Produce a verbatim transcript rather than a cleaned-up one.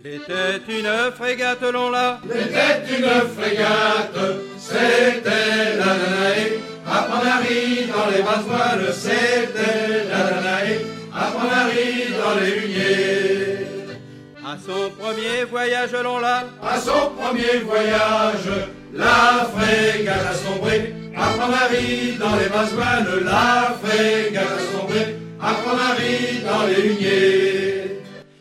Était une frégate, l'on l'a. Était une frégate, c'était la Danaé. À Panary dans les basses voiles, c'était la Danaé. À Panary dans les huniers. À son premier voyage, l'on l'a. À son premier voyage, la frégate a sombré. À Panary dans les basses voiles, la frégate a sombré. À Panary dans les huniers.